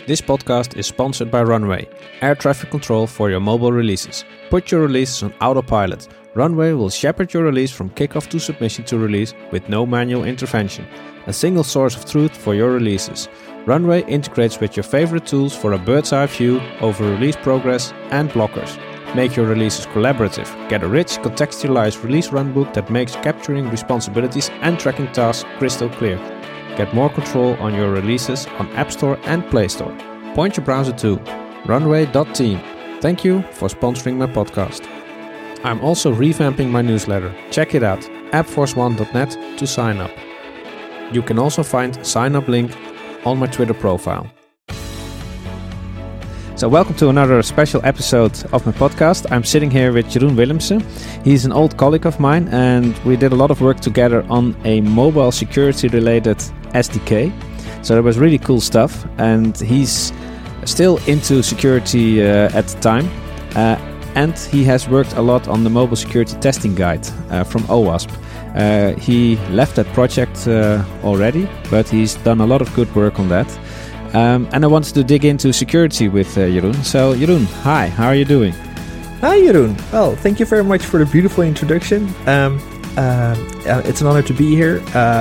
This podcast is sponsored by Runway, air traffic control for your mobile releases. Put your releases on autopilot. Runway will shepherd your release from kickoff to submission to release with no manual intervention. A single source of truth for your releases. Runway integrates with your favorite tools for a bird's eye view over release progress and blockers. Make your releases collaborative. Get a rich, contextualized release runbook that makes capturing responsibilities and tracking tasks crystal clear. Get more control on your releases on App Store and Play Store. Point your browser to runway.team. Thank you for sponsoring my podcast. I'm also revamping my newsletter. Check it out, appforce1.net to sign up. You can also find a sign up link on my Twitter profile. So welcome to another special episode of my podcast. I'm sitting here with Jeroen Willemsen. He's an old colleague of mine and we did a lot of work together on a mobile security related SDK. So that was really cool stuff, and he's still into security at the time. And he has worked a lot on the mobile security testing guide from OWASP. He left that project already, but he's done a lot of good work on that. And I wanted to dig into security with Jeroen. So Jeroen, hi, how are you doing? Hi Jeroen. Well, thank you very much for the beautiful introduction. It's an honor to be here.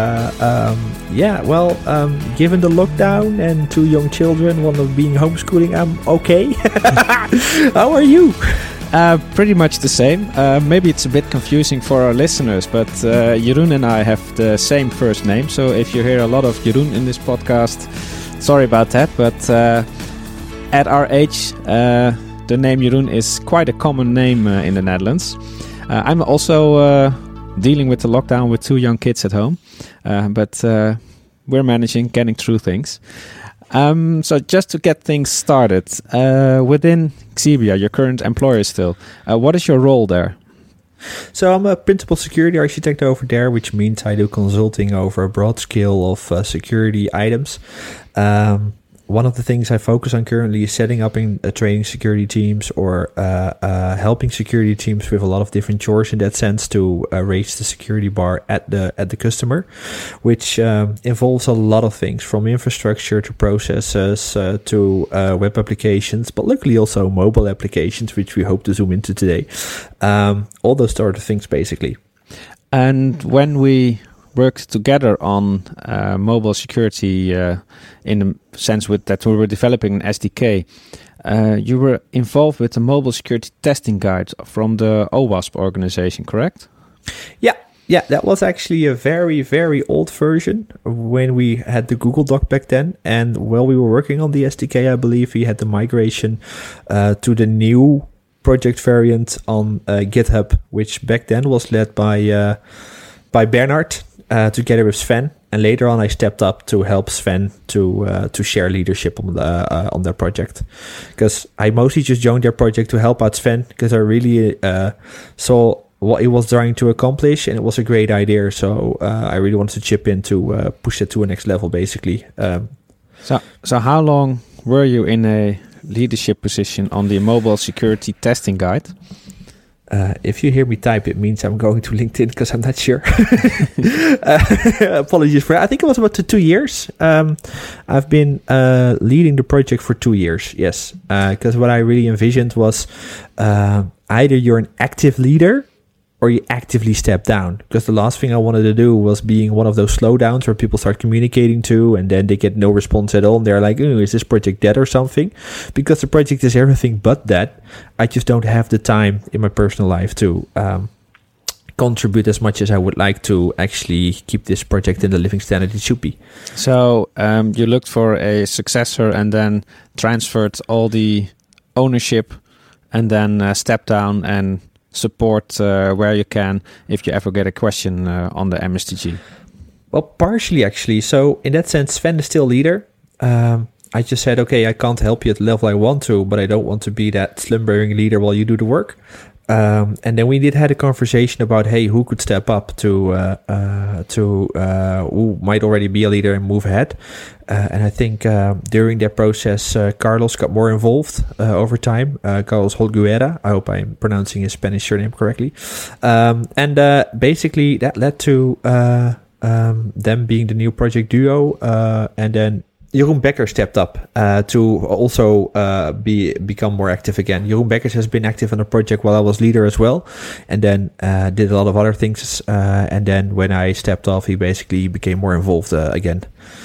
Given the lockdown and 2 young children, one of being homeschooling, I'm okay. How are you? Pretty much the same. Maybe it's a bit confusing for our listeners, but Jeroen and I have the same first name. So if you hear a lot of Jeroen in this podcast, sorry about that. But at our age, the name Jeroen is quite a common name in the Netherlands. I'm also dealing with the lockdown with 2 young kids at home, but we're managing, getting through things. So just to get things started, within Xebia, your current employer still, what is your role there? So I'm a principal security architect over there, which means I do consulting over a broad scale of security items. One of the things I focus on currently is setting up in training security teams or helping security teams with a lot of different chores in that sense to raise the security bar at the customer, which involves a lot of things from infrastructure to processes to web applications, but luckily also mobile applications, which we hope to zoom into today. All those sort of things basically. And when we worked together on mobile security in the sense with that we were developing an SDK. You were involved with the mobile security testing guide from the OWASP organization, correct? Yeah, that was actually a very, very old version when we had the Google Doc back then. And while we were working on the SDK, I believe we had the migration to the new project variant on GitHub, which back then was led by Bernard. Together with Sven, and later on I stepped up to help Sven to share leadership on their project, because I mostly just joined their project to help out Sven because I really saw what he was trying to accomplish and it was a great idea. So I really wanted to chip in to push it to a next level, basically. So how long were you in a leadership position on the mobile security testing guide? If you hear me type, it means I'm going to LinkedIn because I'm not sure. Apologies for that. I think it was about 2 years. I've been leading the project for 2 years, yes. Because what I really envisioned was either you're an active leader or you actively step down. Because the last thing I wanted to do was being one of those slowdowns where people start communicating to and then they get no response at all. And they're like, is this project dead or something? Because the project is everything but that. I just don't have the time in my personal life to contribute as much as I would like to actually keep this project in the living standard it should be. So you looked for a successor and then transferred all the ownership and then stepped down and support where you can if you ever get a question on the MSTG? Well, partially actually. So in that sense, Sven is still leader. I just said, okay, I can't help you at the level I want to, but I don't want to be that slumbering leader while you do the work. And then we did had a conversation about, hey, who could step up to who might already be a leader and move ahead. And I think during that process, Carlos got more involved over time. Carlos Holguera, I hope I'm pronouncing his Spanish surname correctly. And basically that led to them being the new project duo. And then Jeroen Becker stepped up to also become more active again. Jeroen Becker has been active on the project while I was leader as well, and then did a lot of other things. And then when I stepped off, he basically became more involved again.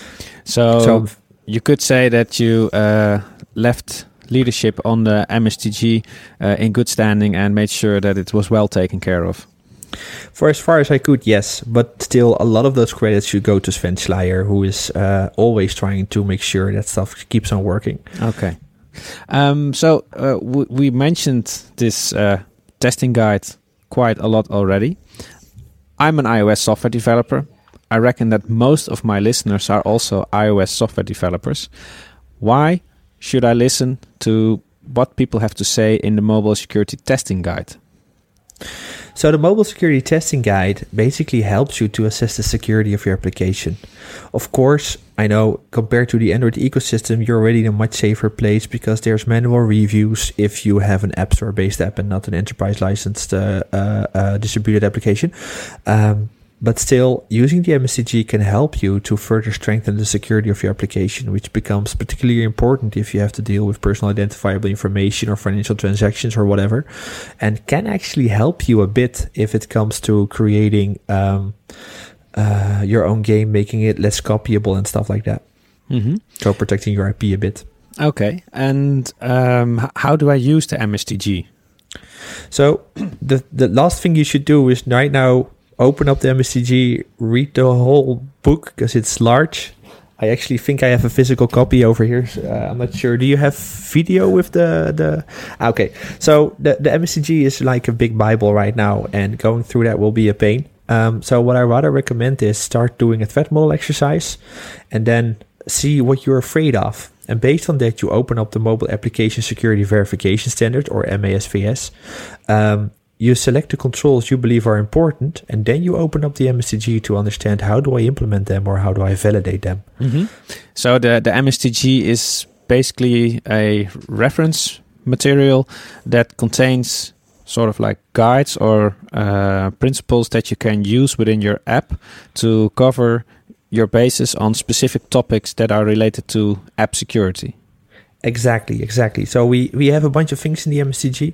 So you could say that you left leadership on the MSTG in good standing and made sure that it was well taken care of. For as far as I could, yes. But still, a lot of those credits should go to Sven Schleier, who is always trying to make sure that stuff keeps on working. Okay. So we mentioned this testing guide quite a lot already. I'm an iOS software developer. I reckon that most of my listeners are also iOS software developers. Why should I listen to what people have to say in the mobile security testing guide? So the mobile security testing guide basically helps you to assess the security of your application. Of course, I know compared to the Android ecosystem, you're already in a much safer place because there's manual reviews if you have an App Store-based app and not an enterprise licensed distributed application. But still, using the MSTG can help you to further strengthen the security of your application, which becomes particularly important if you have to deal with personal identifiable information or financial transactions or whatever, and can actually help you a bit if it comes to creating your own game, making it less copyable and stuff like that. Mm-hmm. So protecting your IP a bit. Okay, and how do I use the MSTG? So the last thing you should do is right now, open up the MSTG, read the whole book because it's large. I actually think I have a physical copy over here. I'm not sure. Do you have video with the? Okay, so the MSTG is like a big Bible right now, and going through that will be a pain. So what I rather recommend is start doing a threat model exercise, and then see what you're afraid of. And based on that, you open up the Mobile Application Security Verification Standard, or MASVS. You select the controls you believe are important, and then you open up the MSTG to understand how do I implement them or how do I validate them. Mm-hmm. So the MSTG is basically a reference material that contains sort of like guides or principles that you can use within your app to cover your basis on specific topics that are related to app security. Exactly. So we have a bunch of things in the MSTG,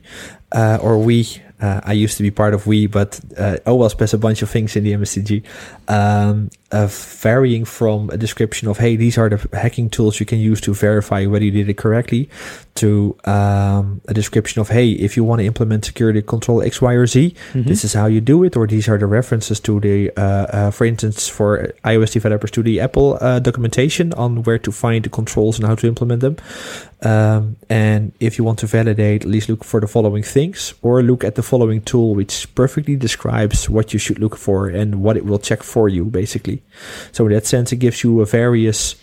I used to be part of We, but OWASP has a bunch of things in the MSTG, varying from a description of, hey, these are the hacking tools you can use to verify whether you did it correctly, to a description of, hey, if you want to implement security control X, Y, or Z, this is how you do it, or these are the references to the, for instance, for iOS developers, to the Apple documentation on where to find the controls and how to implement them. And if you want to validate, at least look for the following things, or look at the following tool, which perfectly describes what you should look for and what it will check for you, basically. So in that sense, it gives you at various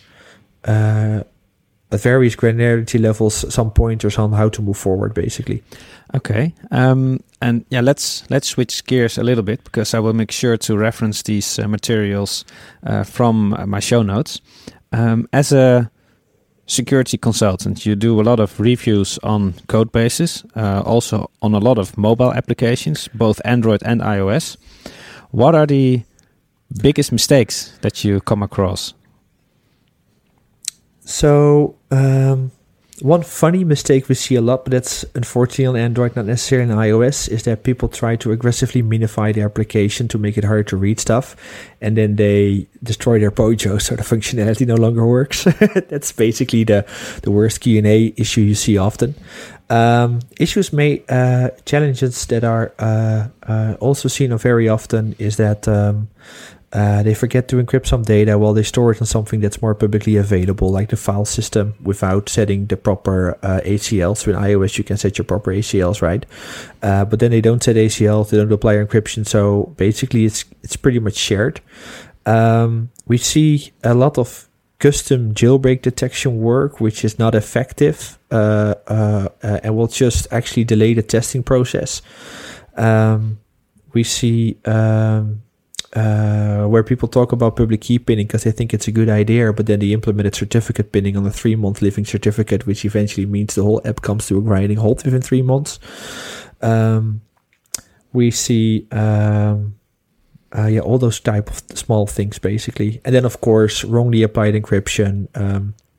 granularity levels some pointers on how to move forward, basically. Okay, and yeah, let's switch gears a little bit, because I will make sure to reference these materials from my show notes. As a security consultant, you do a lot of reviews on code bases, also on a lot of mobile applications, both Android and iOS. What are the biggest mistakes that you come across? So one funny mistake we see a lot, but that's unfortunately on Android, not necessarily on iOS, is that people try to aggressively minify the application to make it harder to read stuff, and then they destroy their Pojo, so the functionality no longer works. That's basically the worst Q&A issue you see often. Challenges that are also seen very often is that they forget to encrypt some data while they store it on something that's more publicly available, like the file system, without setting the proper ACLs. So in iOS, you can set your proper ACLs, right? But then they don't set ACLs, they don't apply encryption. So basically, it's pretty much shared. We see a lot of custom jailbreak detection work, which is not effective and will just actually delay the testing process. We see where people talk about public key pinning because they think it's a good idea, but then they implemented certificate pinning on a 3-month living certificate, which eventually means the whole app comes to a grinding halt within 3 months. We see all those type of small things, basically. And then, of course, wrongly applied encryption,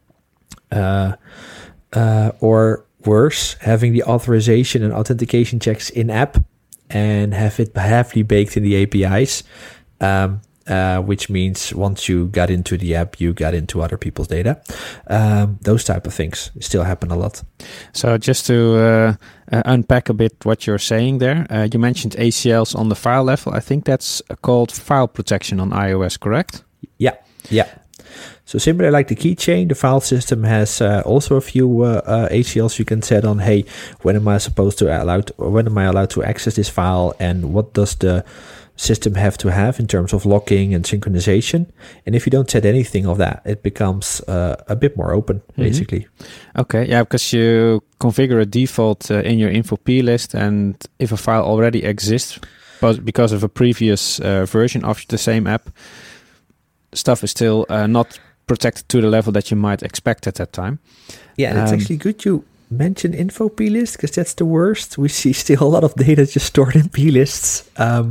or worse, having the authorization and authentication checks in app and have it heavily baked in the APIs, which means once you got into the app, you got into other people's data. Those type of things still happen a lot. So just to unpack a bit what you're saying there, you mentioned ACLs on the file level. I think that's called file protection on iOS, correct? Yeah. So similar like the keychain, the file system has also a few ACLs you can set on. Hey, when am I allowed to access this file, and what does the system have to have in terms of locking and synchronization? And if you don't set anything of that, it becomes a bit more open, basically. Okay, yeah, because you configure a default in your info plist, and if a file already exists because of a previous version of the same app, stuff is still not protected to the level that you might expect at that time. Yeah, and it's actually good you mention info plist, because that's the worst. We see still a lot of data just stored in plists.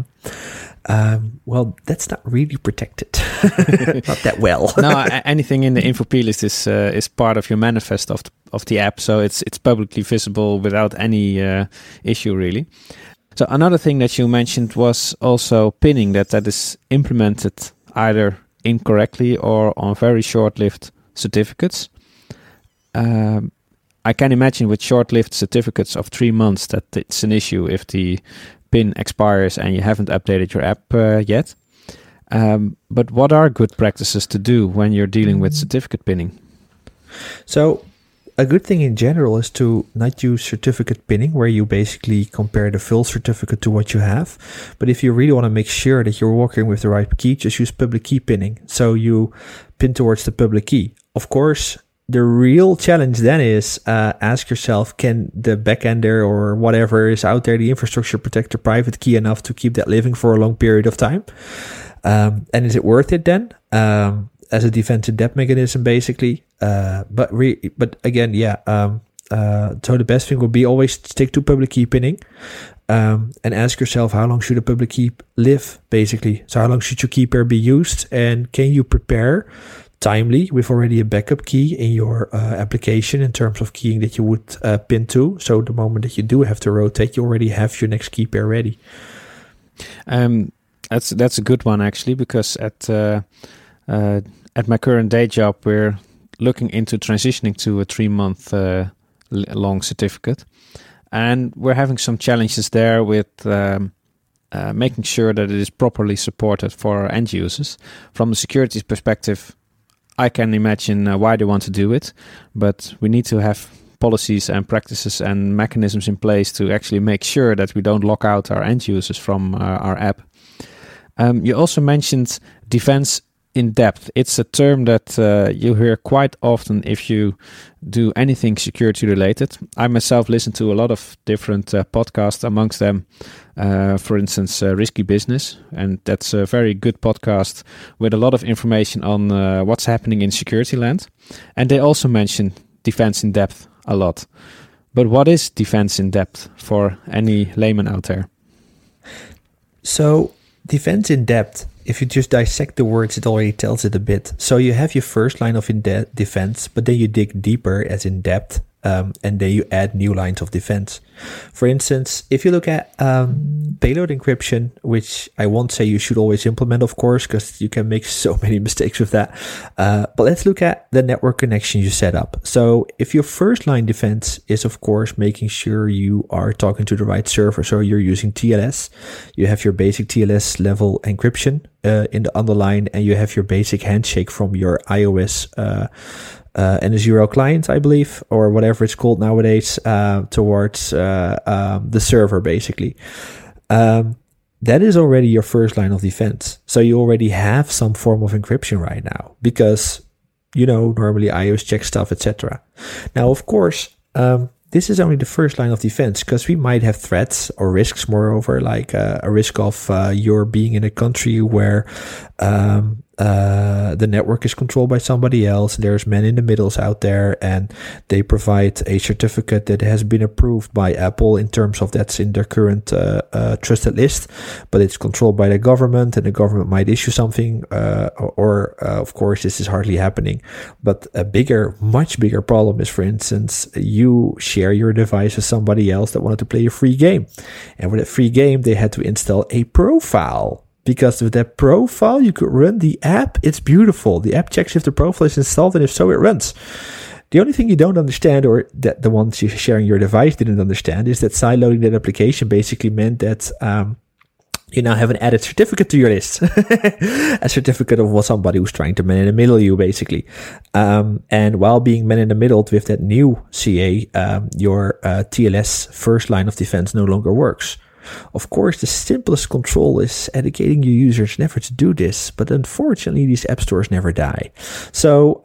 Well, that's not really protected. Not that well. No, anything in the info plist is part of your manifest of the app, so it's publicly visible without any issue really. So another thing that you mentioned was also pinning, that is implemented either incorrectly or on very short-lived certificates. I can imagine with short-lived certificates of 3 months that it's an issue if the PIN expires and you haven't updated your app yet. But what are good practices to do when you're dealing with certificate pinning? So a good thing in general is to not use certificate pinning, where you basically compare the full certificate to what you have. But if you really want to make sure that you're working with the right key, just use public key pinning. So you pin towards the public key. Of course, the real challenge then is ask yourself, can the backender or whatever is out there, the infrastructure protect the private key enough to keep that living for a long period of time? And is it worth it then? As a defense in depth mechanism, basically. But again, so the best thing would be always stick to public key pinning, and ask yourself, how long should a public key live, basically? So how long should your key pair be used, and can you prepare timely with already a backup key in your application in terms of keying that you would pin to, so the moment that you do have to rotate, you already have your next key pair ready. That's a good one, actually, because at my current day job, we're looking into transitioning to a 3-month long certificate. And we're having some challenges there with making sure that it is properly supported for our end users. From a security perspective, I can imagine why they want to do it, but we need to have policies and practices and mechanisms in place to actually make sure that we don't lock out our end users from our app. You also mentioned defense in depth. It's a term that you hear quite often if you do anything security related. I myself listen to a lot of different podcasts, amongst them, for instance, Risky Business. And that's a very good podcast with a lot of information on what's happening in security land. And they also mention defense in depth a lot. But what is defense in depth for any layman out there? So defense in depth, if you just dissect the words, it already tells it a bit. So you have your first line of defense, but then you dig deeper as in depth, and then you add new lines of defense. For instance, if you look at payload encryption, which I won't say you should always implement, of course, because you can make so many mistakes with that. But let's look at the network connection you set up. So if your first line defense is, of course, making sure you are talking to the right server, so you're using TLS, you have your basic TLS level encryption in the underline, and you have your basic handshake from your iOS and a zero client, I believe, or whatever it's called nowadays, towards the server, basically. That is already your first line of defense. So you already have some form of encryption right now, because, normally iOS checks stuff, etc. Now, of course, this is only the first line of defense, because we might have threats or risks, moreover, like a risk of your being in a country where the network is controlled by somebody else. There's men in the middles out there, and they provide a certificate that has been approved by Apple in terms of that's in their current trusted list, but it's controlled by the government, and the government might issue something, or of course, this is hardly happening. But a much bigger problem is, for instance, you share your device with somebody else that wanted to play a free game, and for that free game, they had to install a profile. Because with that profile, you could run the app. It's beautiful. The app checks if the profile is installed, and if so, it runs. The only thing you don't understand, or that the ones you're sharing your device didn't understand, is that sideloading that application basically meant that you now have an added certificate to your list. A certificate of what somebody who's trying to man in the middle you, basically. And while being man in the middle with that new CA, your TLS first line of defense no longer works. Of course, the simplest control is educating your users never to do this, but unfortunately, these app stores never die. So,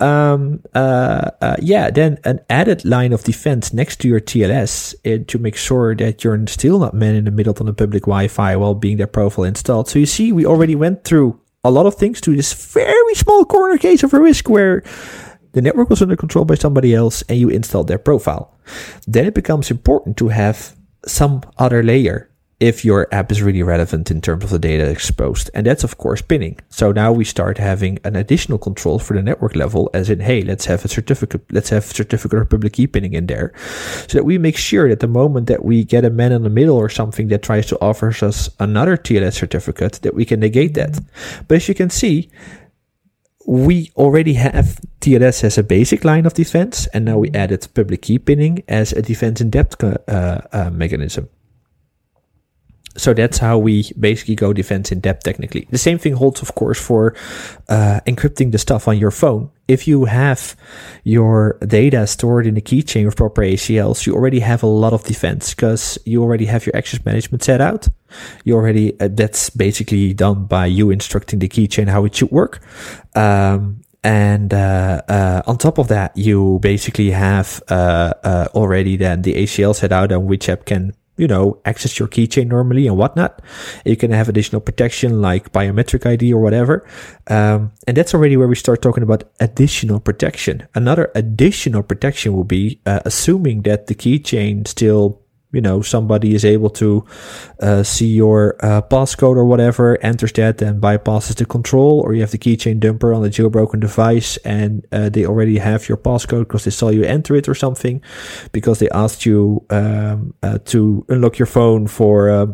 then an added line of defense next to your TLS to make sure that you're still not man in the middle on the public Wi-Fi while being their profile installed. So you see, we already went through a lot of things to this very small corner case of a risk where the network was under control by somebody else and you installed their profile. Then it becomes important to have some other layer if your app is really relevant in terms of the data exposed. And that's, of course, pinning. So now we start having an additional control for the network level, as in, hey, let's have certificate of public key pinning in there, so that we make sure that the moment that we get a man in the middle or something that tries to offer us another TLS certificate, that we can negate that. But as you can see, we already have TLS as a basic line of defense, and now we added public key pinning as a defense in depth mechanism. So that's how we basically go defense in depth technically. The same thing holds, of course, for encrypting the stuff on your phone. If you have your data stored in a keychain with proper ACLs, you already have a lot of defense because you already have your access management set out. You already, that's basically done by you instructing the keychain how it should work. On top of that, you basically have already then the ACL set out on which app can access your keychain normally and whatnot. You can have additional protection like biometric ID or whatever. And that's already where we start talking about additional protection. Another additional protection will be assuming that the keychain still, somebody is able to see your passcode or whatever, enters that and bypasses the control, or you have the keychain dumper on the jailbroken device and they already have your passcode because they saw you enter it or something, because they asked you to unlock your phone for,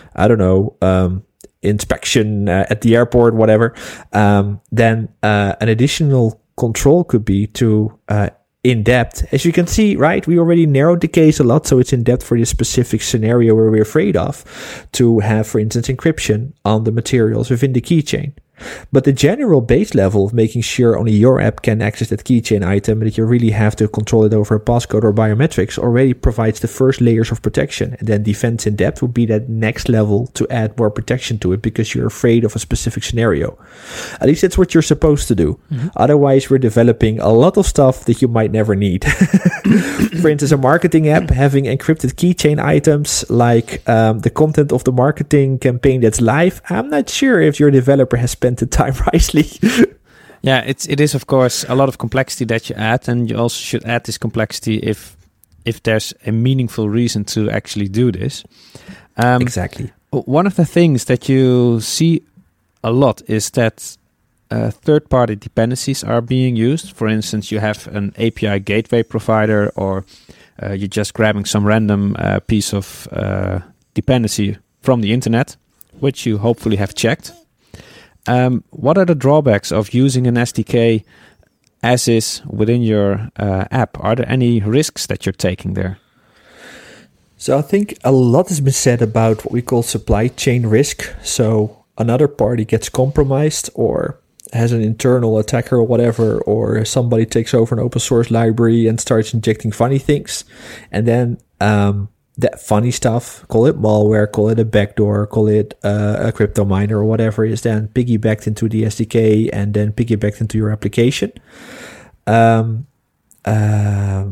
inspection at the airport, whatever. Then an additional control could be to in depth. As you can see, right, we already narrowed the case a lot, so it's in depth for this specific scenario where we're afraid of to have, for instance, encryption on the materials within the keychain. But the general base level of making sure only your app can access that keychain item, and that you really have to control it over a passcode or biometrics, already provides the first layers of protection. And then defense in depth would be that next level to add more protection to it because you're afraid of a specific scenario. At least that's what you're supposed to do. Mm-hmm. Otherwise, we're developing a lot of stuff that you might never need. For instance, a marketing app having encrypted keychain items like the content of the marketing campaign that's live. I'm not sure if your developer has spent the time wisely. Yeah, it is of course a lot of complexity that you add, and you also should add this complexity if there's a meaningful reason to actually do this. Exactly. One of the things that you see a lot is that third-party dependencies are being used. For instance, you have an API gateway provider, or you're just grabbing some random piece of dependency from the internet, which you hopefully have checked. What are the drawbacks of using an SDK as is within your app? Are there any risks that you're taking there? So I think a lot has been said about what we call supply chain risk. So another party gets compromised or has an internal attacker or whatever, or somebody takes over an open source library and starts injecting funny things. And then that funny stuff, call it malware, call it a backdoor, call it a crypto miner or whatever, is then piggybacked into the SDK and then piggybacked into your application. And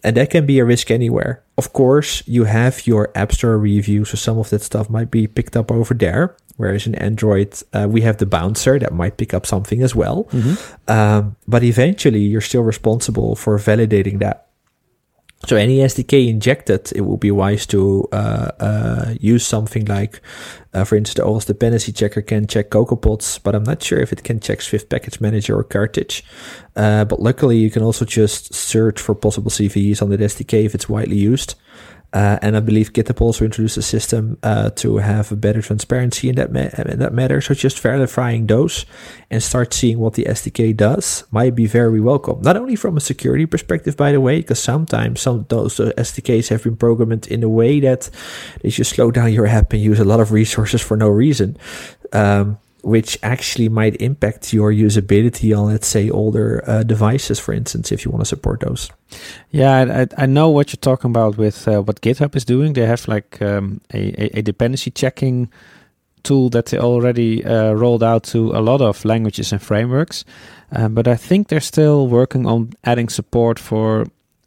And that can be a risk anywhere. Of course, you have your App Store review, so some of that stuff might be picked up over there. Whereas in Android, we have the bouncer that might pick up something as well. But eventually, you're still responsible for validating that. So any SDK injected, it will be wise to use something like, for instance, the OS dependency checker can check CocoaPods, but I'm not sure if it can check Swift Package Manager or Carthage. But luckily, you can also just search for possible CVEs on the SDK if it's widely used. And I believe GitHub also introduced a system to have a better transparency in that matter. So just verifying those and start seeing what the SDK does might be very welcome. Not only from a security perspective, by the way, because sometimes some of those SDKs have been programmed in a way that they just slow down your app and use a lot of resources for no reason. Which actually might impact your usability on, let's say, older devices, for instance, if you want to support those. Yeah, I know what you're talking about with what GitHub is doing. They have like a dependency checking tool that they already rolled out to a lot of languages and frameworks. But I think they're still working on adding support for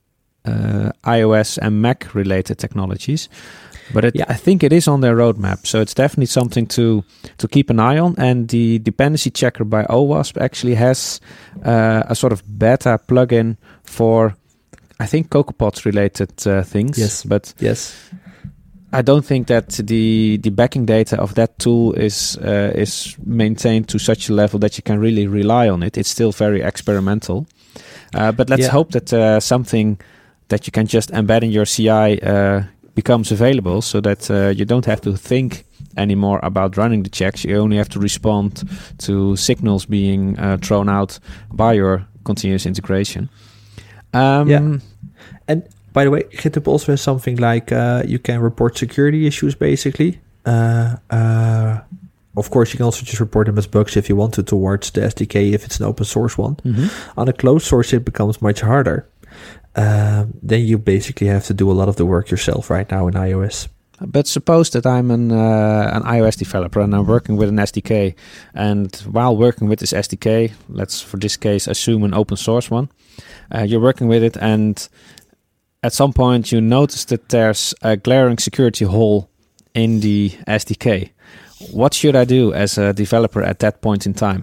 iOS and Mac related technologies. But I think it is on their roadmap, so it's definitely something to keep an eye on. And the dependency checker by OWASP actually has a sort of beta plugin for, I think, CocoaPods related things. Yes, but yes, I don't think that the backing data of that tool is maintained to such a level that you can really rely on it. It's still very experimental. But let's hope that something that you can just embed in your CI becomes available, so that you don't have to think anymore about running the checks. You only have to respond to signals being thrown out by your continuous integration. And by the way, GitHub also has something like you can report security issues, basically. Of course, you can also just report them as bugs if you want to towards the SDK if it's an open source one. On a closed source, it becomes much harder. Then you basically have to do a lot of the work yourself right now in iOS. But suppose that I'm an iOS developer and I'm working with an SDK, and while working with this SDK, let's for this case assume an open source one, you're working with it, and at some point you notice that there's a glaring security hole in the SDK. What should I do as a developer at that point in time?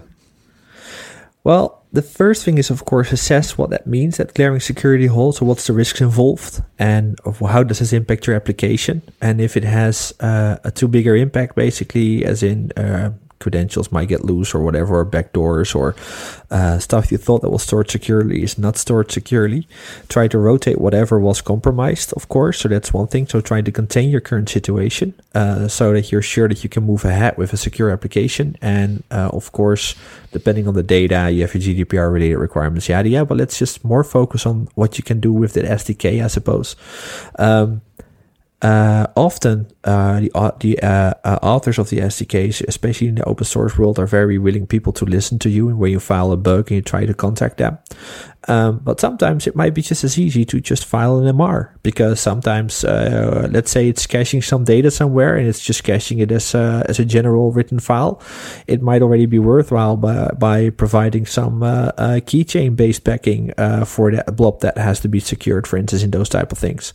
Well, the first thing is, of course, assess what that means, that glaring security hole. So what's the risks involved, and how does this impact your application? And if it has a too bigger impact, basically, as in credentials might get loose or whatever, or backdoors or stuff you thought that was stored securely is not stored securely, try to rotate whatever was compromised, of course. So that's one thing. So trying to contain your current situation so that you're sure that you can move ahead with a secure application. And of course, depending on the data, you have your GDPR related requirements, yada yada. But let's just more focus on what you can do with that SDK, I suppose. Often the authors of the SDKs, especially in the open source world, are very willing people to listen to you and when you file a bug and you try to contact them. But sometimes it might be just as easy to just file an MR, because sometimes, let's say it's caching some data somewhere and it's just caching it as a general written file. It might already be worthwhile by providing some keychain based backing for that blob that has to be secured, for instance, in those type of things.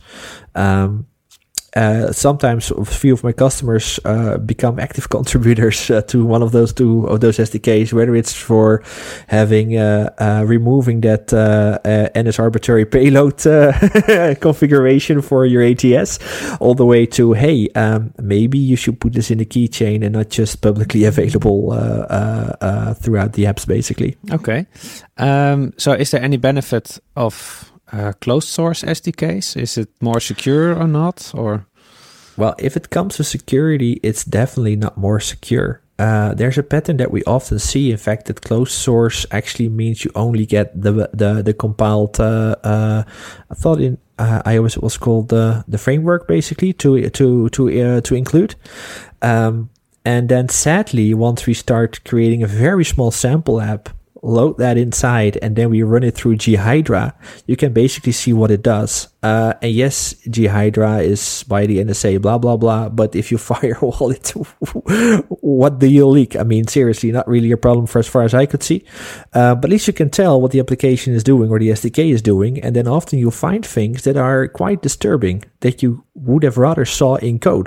Sometimes a few of my customers become active contributors to one of those SDKs, whether it's for having removing that NS arbitrary payload configuration for your ATS, all the way to, hey, maybe you should put this in a keychain and not just publicly available throughout the apps, basically. Okay. So is there any benefit of closed source SDKs? Is it more secure or not? Or well, if it comes to security, it's definitely not more secure. There's a pattern that we often see, in fact, that closed source actually means you only get the compiled. I thought in iOS it was called the framework, basically to include. And then sadly, once we start creating a very small sample app load that inside and then we run it through gHydra, you can basically see what it does. And yes, gHydra is by the NSA, blah, blah, blah. But if you firewall it, what do you leak? I mean, seriously, not really a problem for as far as I could see. But at least you can tell what the application is doing or the SDK is doing. And then often you'll find things that are quite disturbing that you would have rather saw in code.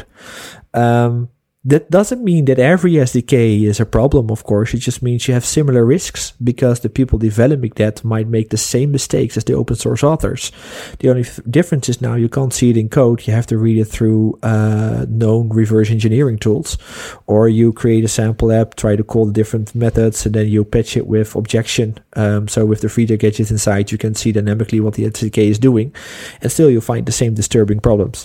That doesn't mean that every SDK is a problem, of course. It just means you have similar risks because the people developing that might make the same mistakes as the open source authors. The only difference is now you can't see it in code. You have to read it through known reverse engineering tools. Or you create a sample app, try to call the different methods, and then you patch it with objection. So with the Reader gadget inside, you can see dynamically what the SDK is doing. And still you'll find the same disturbing problems.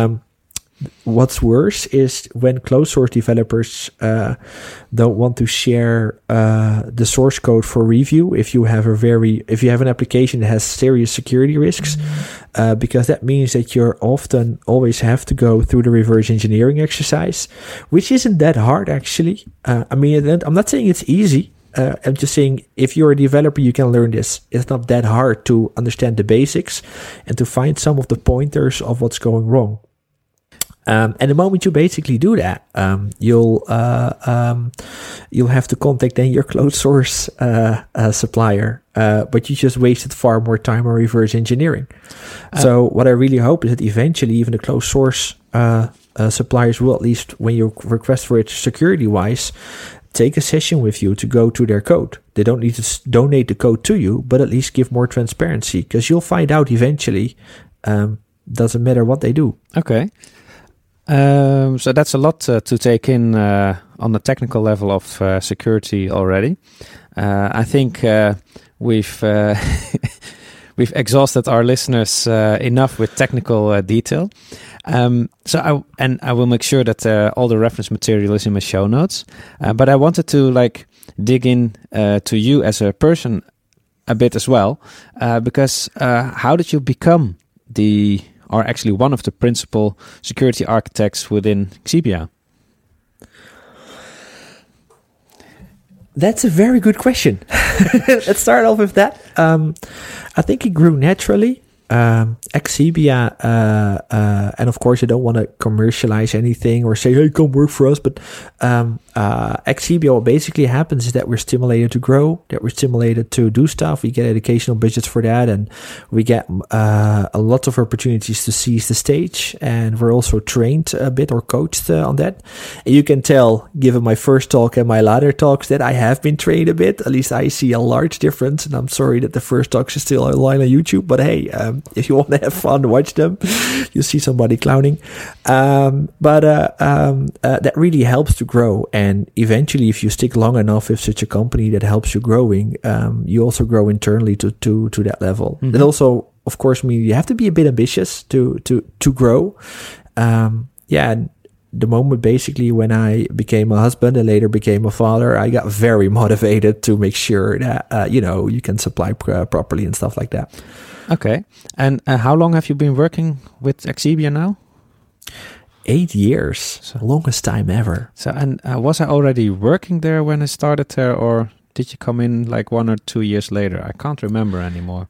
What's worse is when closed source developers don't want to share the source code for review. If you have an application that has serious security risks, because that means that you often always have to go through the reverse engineering exercise, which isn't that hard actually. I mean, I'm not saying it's easy. I'm just saying if you're a developer, you can learn this. It's not that hard to understand the basics and to find some of the pointers of what's going wrong. And the moment you basically do that, you'll have to contact then your closed source supplier. But you just wasted far more time on reverse engineering. So what I really hope is that eventually even the closed source suppliers will, at least when you request for it security wise, take a session with you to go through their code. They don't need to donate the code to you, but at least give more transparency, because you'll find out eventually. Doesn't matter what they do. Okay. So that's a lot to take in on the technical level of security already. I think we've exhausted our listeners enough with technical detail. So I will make sure that all the reference material is in my show notes. But I wanted to dig in to you as a person a bit as well, because how did you become actually one of the principal security architects within Xebia? That's a very good question. Let's start off with that. I think it grew naturally. Xebia, and of course I don't want to commercialize anything or say, hey, come work for us, but Xebia, what basically happens is that we're stimulated to grow, that we're stimulated to do stuff. We get educational budgets for that, and we get a lot of opportunities to seize the stage, and we're also trained a bit or coached on that. And you can tell, given my first talk and my latter talks, that I have been trained a bit. At least I see a large difference, and I'm sorry that the first talks are still online on YouTube, but hey, if you want to have fun, watch them. You'll see somebody clowning. But that really helps to grow. And eventually, if you stick long enough with such a company that helps you growing, you also grow internally to that level. Mm-hmm. That also, of course, means you have to be a bit ambitious to grow. And the moment basically when I became a husband and later became a father, I got very motivated to make sure that, you can supply properly and stuff like that. Okay. And how long have you been working with Xebia now? 8 years. So, longest time ever. So, and was I already working there when I started there, or did you come in 1 or 2 years later? I can't remember anymore.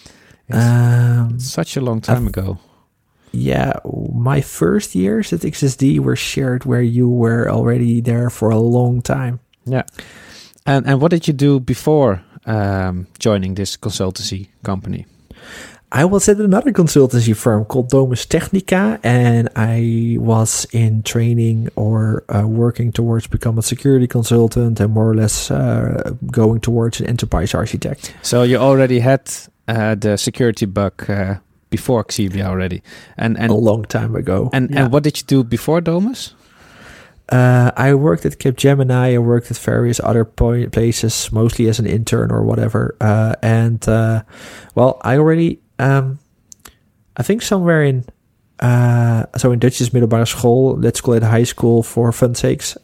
It's such a long time ago. Yeah, my first years at XSD were shared where you were already there for a long time. Yeah. And what did you do before joining this consultancy company? I was at another consultancy firm called Domus Technica, and I was in training or working towards become a security consultant and more or less going towards an enterprise architect. So you already had the security bug before Xebia already, and a long time ago. And what did you do before Domus? I worked at Capgemini. I worked at various other places, mostly as an intern or whatever. I already, I think somewhere in Dutch is middelbare school. Let's call it high school for fun sakes.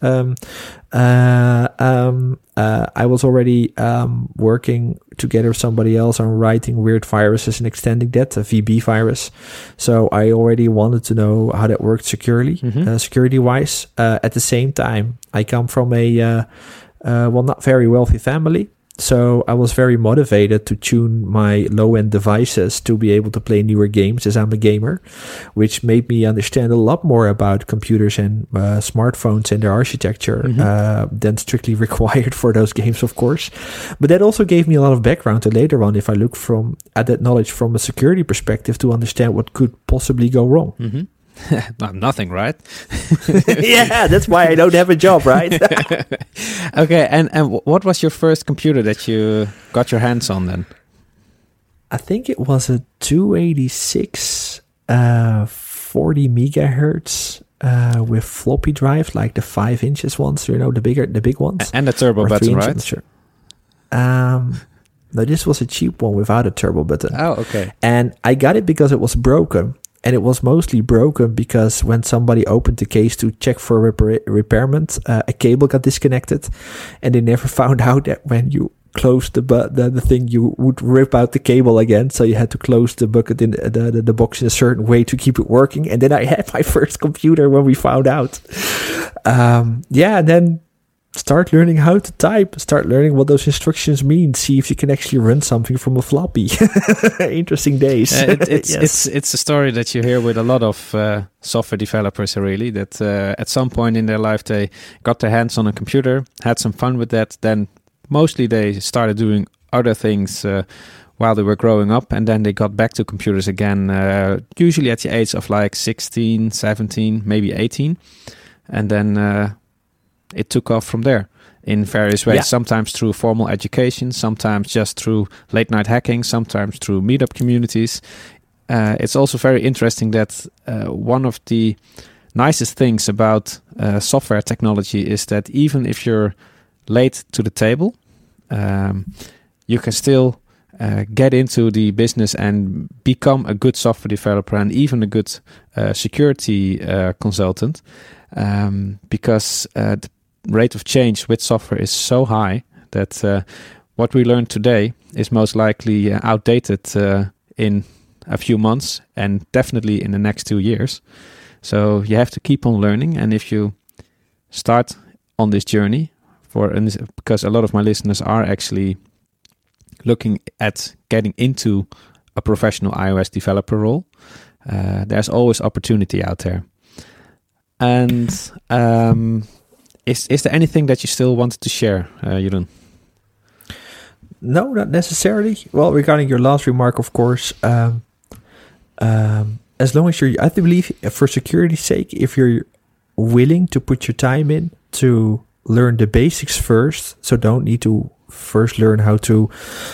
I was already working together with somebody else on writing weird viruses and extending that, a VB virus. So I already wanted to know how that worked securely, security-wise. At the same time, I come from a not very wealthy family. So I was very motivated to tune my low-end devices to be able to play newer games, as I'm a gamer, which made me understand a lot more about computers and smartphones and their architecture than strictly required for those games, of course. But that also gave me a lot of background to later on, if I look at that knowledge from a security perspective, to understand what could possibly go wrong. Nothing, right? Yeah, that's why I don't have a job, right? Okay, and what was your first computer that you got your hands on then? I think it was a 286 40 megahertz with floppy drives, like the 5 inches ones, the big ones. And the turbo button, right? Sure. No, this was a cheap one without a turbo button. Oh, okay. And I got it because it was broken. And it was mostly broken because when somebody opened the case to check for repairment, a cable got disconnected, and they never found out that when you closed the thing, you would rip out the cable again. So you had to close the bucket in the box in a certain way to keep it working. And then I had my first computer when we found out. And then start learning how to type, start learning what those instructions mean, see if you can actually run something from a floppy. Interesting days. It's a story that you hear with a lot of software developers, really, that at some point in their life they got their hands on a computer, had some fun with that, then mostly they started doing other things while they were growing up, and then they got back to computers again, usually at the age of like 16, 17, maybe 18, and then it took off from there in various ways, sometimes through formal education, sometimes just through late night hacking, sometimes through meetup communities. It's also very interesting that one of the nicest things about software technology is that even if you're late to the table, you can still get into the business and become a good software developer and even a good security consultant, because the rate of change with software is so high that what we learned today is most likely outdated in a few months and definitely in the next 2 years. So you have to keep on learning, and if you start on this journey, because a lot of my listeners are actually looking at getting into a professional iOS developer role, there's always opportunity out there. And is there anything that you still wanted to share, Jeroen? No, not necessarily. Well, regarding your last remark, of course, as long as I believe for security's sake, if you're willing to put your time in to learn the basics first, so don't need to first learn how to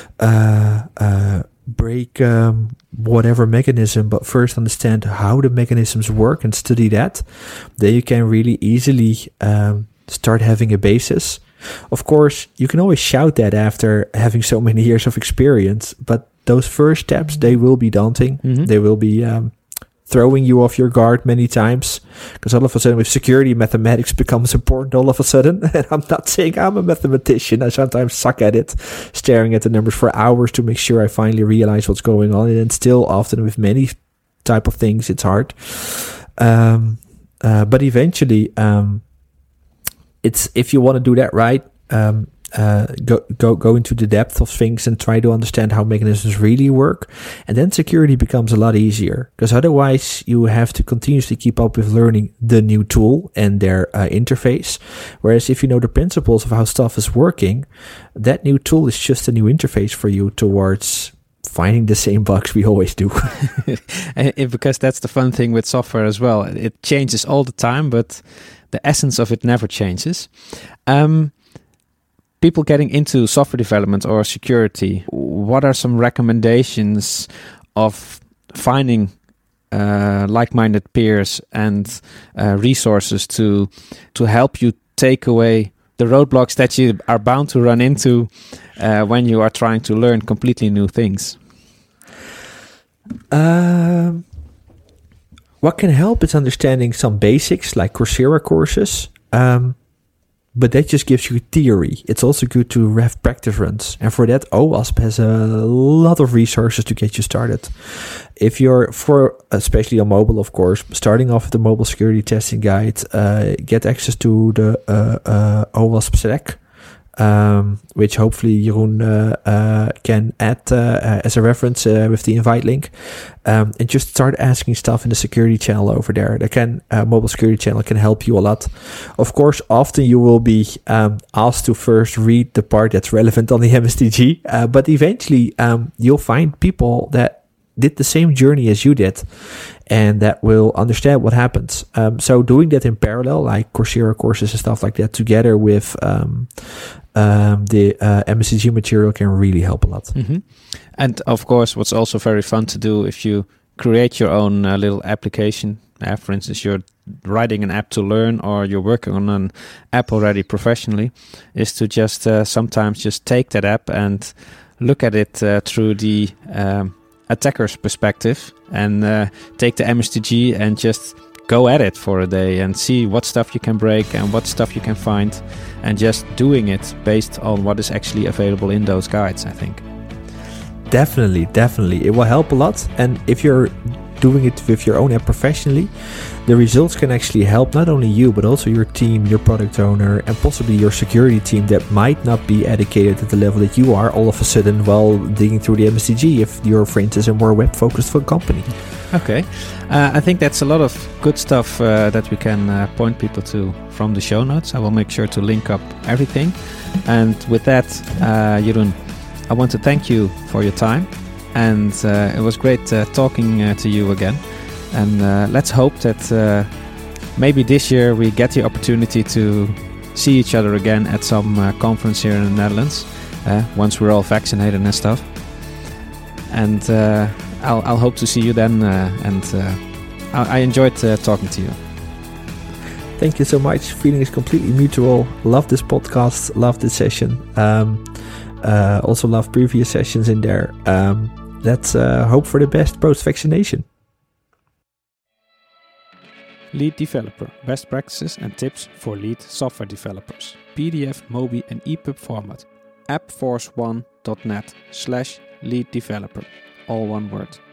break whatever mechanism, but first understand how the mechanisms work and study that, then you can really easily start having a basis. Of course, you can always shout that after having so many years of experience, but those first steps, they will be daunting. They will be throwing you off your guard many times, because all of a sudden with security, mathematics becomes important all of a sudden. And I'm not saying I'm a mathematician. I sometimes suck at it, staring at the numbers for hours to make sure I finally realize what's going on. And then still often with many type of things, it's hard. But eventually, it's, if you want to do that right, go into the depth of things and try to understand how mechanisms really work, and then security becomes a lot easier, because otherwise you have to continuously keep up with learning the new tool and their interface, whereas if you know the principles of how stuff is working, that new tool is just a new interface for you towards finding the same bugs we always do. Because that's the fun thing with software as well. It changes all the time, but the essence of it never changes. People getting into software development or security, what are some recommendations of finding like-minded peers and resources to help you take away the roadblocks that you are bound to run into when you are trying to learn completely new things? What can help is understanding some basics, like Coursera courses. But that just gives you theory. It's also good to have practice runs. And for that, OWASP has a lot of resources to get you started. If you're, especially on mobile, of course, starting off with the mobile security testing guide, get access to the OWASP Slack. which hopefully Jeroen can add as a reference with the invite link, and just start asking stuff in the security channel over there. Mobile security channel can help you a lot. Of course, often you will be asked to first read the part that's relevant on the MSDG, but eventually you'll find people that did the same journey as you did, and that will understand what happens. So doing that in parallel, like Coursera courses and stuff like that, together with the MSDG material, can really help a lot. Mm-hmm. And of course, what's also very fun to do if you create your own little application. For instance, you're writing an app to learn, or you're working on an app already professionally, is to just sometimes just take that app and look at it through the attacker's perspective, and take the MSDG and just go at it for a day and see what stuff you can break and what stuff you can find, and just doing it based on what is actually available in those guides, I think. Definitely. It will help a lot. And if you're doing it with your own app professionally, the results can actually help not only you, but also your team, your product owner, and possibly your security team that might not be educated at the level that you are all of a sudden while digging through the MSDG, if you're, for instance, a more web-focused company. Okay. I think that's a lot of good stuff that we can point people to from the show notes. I will make sure to link up everything. And with that, Jeroen, I want to thank you for your time. And it was great talking to you again. And let's hope that maybe this year we get the opportunity to see each other again at some conference here in the Netherlands, once we're all vaccinated and stuff. And I'll hope to see you then. I enjoyed talking to you. Thank you so much. Feeling is completely mutual. Love this podcast. Love this session. Also love previous sessions in there. Let's hope for the best post-vaccination. Lead Developer, best practices and tips for lead software developers. PDF, Mobi and EPUB format. appforce1.net/lead developer. All one word.